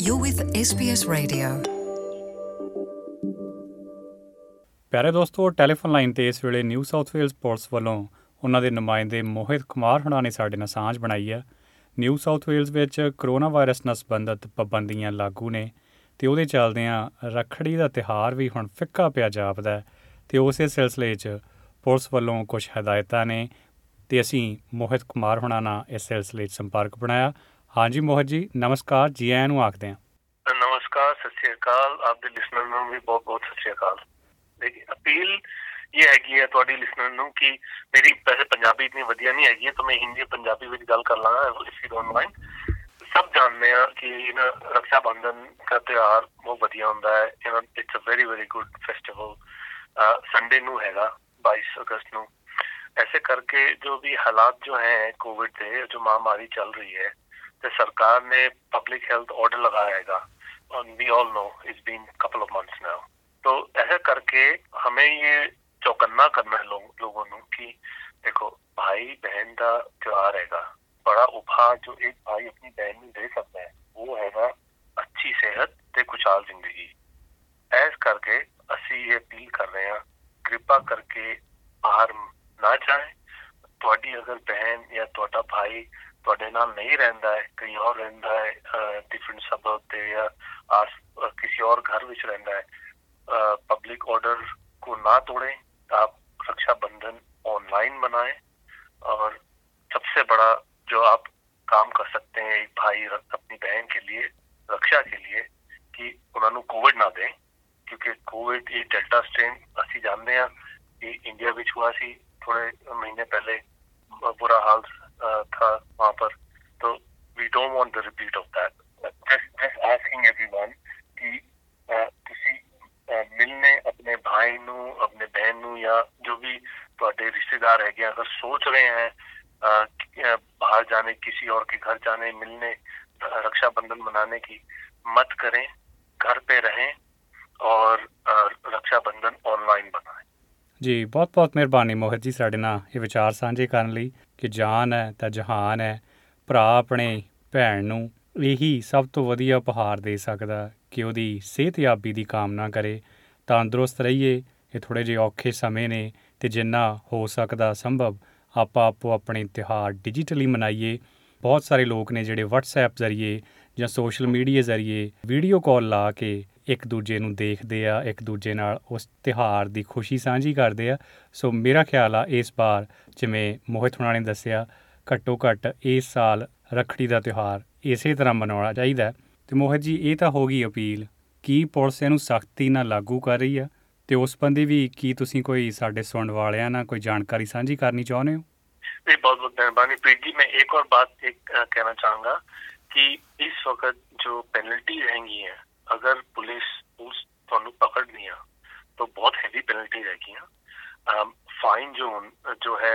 You're with SBS Radio. ਪਿਆਰੇ ਦੋਸਤੋ, telephone line ਤੇ ਇਸ ਵੇਲੇ ਨਿਊ ਸਾਊਥ ਵੇਲਜ਼ ਪੁਲਿਸ ਵੱਲੋਂ ਉਹਨਾਂ ਦੇ ਨੁਮਾਇੰਦੇ ਮੋਹਿਤ ਕੁਮਾਰ ਹੁਣਾਂ ਨੇ ਸਾਡੇ ਨਾਲ ਸਾਂਝ ਬਣਾਈ ਹੈ। ਨਿਊ ਸਾਊਥ ਵੇਲਜ਼ ਵਿੱਚ ਕਰੋਨਾ ਵਾਇਰਸ ਨਾਲ ਸੰਬੰਧਿਤ ਪਾਬੰਦੀਆਂ ਲਾਗੂ ਨੇ ਅਤੇ ਉਹਦੇ ਚੱਲਦਿਆਂ ਰੱਖੜੀ ਦਾ ਤਿਉਹਾਰ ਵੀ ਹੁਣ ਫਿੱਕਾ ਪਿਆ ਜਾਪਦਾ ਅਤੇ ਉਸੇ ਸਿਲਸਿਲੇ 'ਚ ਪੁਲਿਸ ਵੱਲੋਂ ਕੁਝ ਹਦਾਇਤਾਂ ਨੇ ਅਤੇ ਅਸੀਂ ਮੋਹਿਤ ਕੁਮਾਰ ਹੁਣਾਂ ਨਾਲ ਇਸ ਸਿਲਸਿਲੇ 'ਚ ਸੰਪਰਕ ਬਣਾਇਆ। ਹਾਂਜੀ ਮੋਹਿਤ ਜੀ, ਨਮਸਕਾਰ, ਜੀ ਆਇਆਂ ਨੂੰ ਆਖਦੇ ਹਾਂ। ਨਮਸਕਾਰ, ਸਤਿ ਸ਼੍ਰੀ ਅਕਾਲ। ਆਪਦੇ ਲਿਸਨਰ ਨੂੰ ਵੀ ਬਹੁਤ ਬਹੁਤ ਸਤਿ ਸ਼੍ਰੀ ਅਕਾਲ। ਦੇਖੀ ਅਪੀਲ ਇਹ ਹੈਗੀ ਹੈ ਤੁਹਾਡੀ ਲਿਸਨਰ ਨੂੰ ਕਿ ਮੇਰੀ ਵੈਸੇ ਪੰਜਾਬੀ ਇਤਨੀ ਵਧੀਆ ਨਹੀਂ ਹੈਗੀ ਹੈ ਤਾਂ ਮੈਂ ਹਿੰਦੀ ਪੰਜਾਬੀ ਵਿੱਚ ਗੱਲ ਕਰ ਲਾਂਗਾ ਇਫ ਯੂ ਡੋਂਟ ਮਾਈਂਡ। ਸਭ ਜਾਣਦੇ ਆ ਕਿ ਰਕਸ਼ਾ ਬੰਧਨ ਦਾ ਤਿਉਹਾਰ ਬਹੁਤ ਵਧੀਆ ਹੁੰਦਾ ਹੈ। It's a very very good festival. Sunday ਨੂੰ ਹੈਗਾ 22 ਅਗਸਤ ਨੂੰ। ऐसे करके जो भी हालात जो हैं कोविड के, जो महामारी चल रही है, तो सरकार ने पब्लिक हेल्थ ऑर्डर लगाया हैगा। We all know it's been couple of months now. तो ऐसे करके हमें ये चौकन्ना करना है लोगों को कि देखो, भाई बहन का त्योहार हैगा। बड़ा उपहार जो एक भाई अपनी बहन में दे सकता है वो हैगा अच्छी सेहत ते खुशहाल जिंदगी। ऐसे करके असी ये अपील कर रहे हैं, कृपा करके बाहर ना जाए। ਤੁਹਾਡੀ ਅਗਰ ਬਹਿਨ ਜਾਂ ਤੁਹਾਡਾ ਭਾਈ ਤੁਹਾਡੇ ਨਾਲ ਨਹੀਂ ਰਹਿੰਦਾ ਹੈ, ਕहीं और ਰਹਿੰਦਾ ਹੈ ਡਿਫਰੈਂਟ ਸਬਬ ਤੇ ਜਾਂ किसी और घर ਵਿੱਚ ਰਹਿੰਦਾ है, पब्लिक ऑर्डर को ना तोड़ें। आप रक्षाबंधन ऑनलाइन मनाएं और सबसे बड़ा जो आप काम कर सकते हैं एक भाई अपनी बहन के लिए, रक्षा के लिए, कि उन्होंने कोविड ना दें। क्योंकि कोविड ये डेल्टा स्ट्रेन ਅਸੀਂ जानते हैं कि इंडिया ਵਿੱਚ हुआ सी थोड़े महीने पहले, बुरा हाल था वहाँ पर। तो we don't want the repeat of that. Just asking everyone कि ਤੁਸੀਂ ਮਿਲਨੇ अपने भाई ਨੂੰ, अपने बहन ਨੂੰ या जो भी ਤੁਹਾਡੇ रिश्तेदार है, अगर सोच रहे हैं बाहर जाने, किसी और के घर जाने, मिलने, रक्षाबंधन मनाने की, मत करें। घर पे रहें और रक्षाबंधन ऑनलाइन बनाएं। ਜੀ ਬਹੁਤ ਬਹੁਤ ਮਿਹਰਬਾਨੀ ਮੋਹਿਤ ਜੀ ਸਾਡੇ ਨਾਲ ਇਹ ਵਿਚਾਰ ਸਾਂਝੇ ਕਰਨ ਲਈ ਕਿ ਜਾਨ ਹੈ ਤਾਂ ਜਹਾਨ ਹੈ। ਭਰਾ ਆਪਣੇ ਭੈਣ ਨੂੰ ਇਹੀ ਸਭ ਤੋਂ ਵਧੀਆ ਉਪਹਾਰ ਦੇ ਸਕਦਾ ਕਿ ਉਹਦੀ ਸਿਹਤਯਾਬੀ ਦੀ ਕਾਮਨਾ ਕਰੇ, ਤੰਦਰੁਸਤ ਰਹੀਏ। ਇਹ ਥੋੜ੍ਹੇ ਜਿਹੇ ਔਖੇ ਸਮੇਂ ਨੇ ਅਤੇ ਜਿੰਨਾ ਹੋ ਸਕਦਾ ਸੰਭਵ ਆਪਾਂ ਆਪੋ ਆਪਣੇ ਤਿਉਹਾਰ ਡਿਜੀਟਲੀ ਮਨਾਈਏ। ਬਹੁਤ ਸਾਰੇ ਲੋਕ ਨੇ ਜਿਹੜੇ ਵਟਸਐਪ ਜ਼ਰੀਏ ਜਾਂ ਸੋਸ਼ਲ ਮੀਡੀਆ ਜ਼ਰੀਏ ਵੀਡੀਓ ਕਾਲ ਲਾ ਕੇ ਇੱਕ ਦੂਜੇ ਨੂੰ ਦੇਖਦੇ ਆ, ਇੱਕ ਦੂਜੇ ਨਾਲ ਉਸ ਤਿਉਹਾਰ ਦੀ ਖੁਸ਼ੀ ਸਾਂਝੀ ਕਰਦੇ ਆ। ਸੋ ਮੇਰਾ ਖਿਆਲ ਆ ਇਸ ਵਾਰ ਜਿਵੇਂ ਮੋਹਿਤ ਹੁਣਾਂ ਨੇ ਦੱਸਿਆ, ਘੱਟੋ ਘੱਟ ਇਸ ਸਾਲ ਰੱਖੜੀ ਦਾ ਤਿਉਹਾਰ ਇਸੇ ਤਰ੍ਹਾਂ ਮਨਾਉਣਾ ਚਾਹੀਦਾ। ਅਤੇ ਮੋਹਿਤ ਜੀ, ਇਹ ਤਾਂ ਹੋ ਗਈ ਅਪੀਲ। ਕੀ ਪੁਲਿਸ ਇਹਨੂੰ ਸਖਤੀ ਨਾਲ ਲਾਗੂ ਕਰ ਰਹੀ ਆ? ਅਤੇ ਉਸ ਸੰਬੰਧੀ ਵੀ ਕੀ ਤੁਸੀਂ ਕੋਈ ਸਾਡੇ ਸੁਣਨ ਵਾਲਿਆਂ ਨਾਲ ਕੋਈ ਜਾਣਕਾਰੀ ਸਾਂਝੀ ਕਰਨੀ ਚਾਹੁੰਦੇ ਹੋ? बहुत बहुत मेहरबानी प्रीत जी। मैं एक और बात कहना चाहूँगा कि इस वक्त जो पेनल्टी रहेंगी है, अगर पुलिस ਤੁਹਾਨੂੰ पकड़नी है तो बहुत हैवी पेनल्टी रहेगी। फाइन जो है,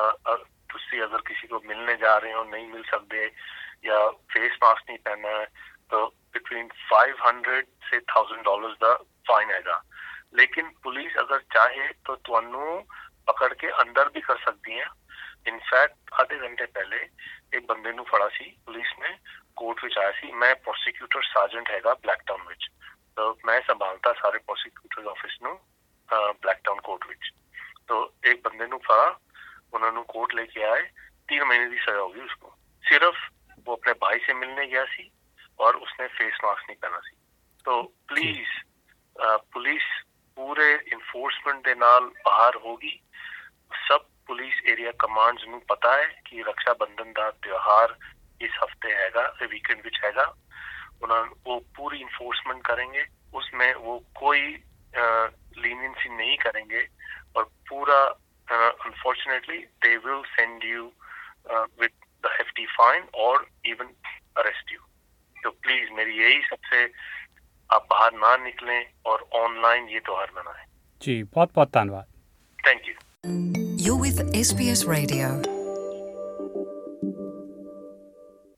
ਤੁਸੀਂ अगर किसी को मिलने जा रहे हो, नहीं मिल सकते या फेस मास्क नहीं पहनना है, तो बिटवीन $500 से $1000 का फाइन हैगा। लेकिन पुलिस अगर चाहे तो ਤੁਹਾਨੂੰ पकड़ के अंदर भी कर सकती है। ਇਨਫੈਕਟ ਆਧੇ ਘੰਟੇ ਪਹਿਲੇ ਇੱਕ ਬੰਦੇ ਨੂੰ ਫੜਾ ਸੀ ਪੁਲਿਸ ਨੇ, ਕੋਰਟ ਵਿੱਚ ਆਇਆ ਸੀ। ਮੈਂ ਪ੍ਰੋਸੀਕਿਊਟਰ ਸਾਰਜੈਂਟ ਹੈਗਾ ਬਲੈਕ ਟਾਊਨ ਵਿੱਚ, ਤਾਂ ਮੈਂ ਸੰਭਾਲਤਾ ਸਾਰੇ ਪ੍ਰੋਸੀਕਿਊਟਰ ਆਫਿਸ ਨੂੰ ਬਲੈਕ ਟਾਊਨ ਕੋਰਟ ਵਿੱਚ। ਤਾਂ ਇੱਕ ਬੰਦੇ ਨੂੰ ਫੜਾ, ਉਹਨਾਂ ਨੂੰ ਕੋਰਟ ਲੈ ਕੇ ਆਏ। 3 महीने की सजा होगी उसको। सिर्फ वो अपने भाई से मिलने गया सी और उसने फेस मास्क नहीं पहना सी। तो प्लीज पुलिस पूरे इन्फोर्समेंट ਦੇ ਨਾਲ ਬਾਹਰ ਹੋਗੀ। ਸਭ ਪੁਲਿਸ ਏਰੀਆ ਕਮਾਂਡਸ ਨੂੰ ਪਤਾ ਹੈ ਕਿ ਰਕਸ਼ਾ ਬੰਧਨ ਦਾ ਤਿਉਹਾਰ ਇਸ ਹਫਤੇ ਹੈਗਾ, ਵੀकेंड ਵਿੱਚ ਹੈਗਾ। वो पूरी इन्फोर्समेंट करेंगे, उसमें वो कोई लीनियंसी नहीं करेंगे और पूरा unfortunately they will send you with the hefty fine और इवन अरेस्ट यू। तो प्लीज मेरी यही सबसे, आप बाहर ना निकलें और ऑनलाइन ये त्योहार मनाएं। जी बहुत बहुत धन्यवाद। Thank you. You're with SBS Radio.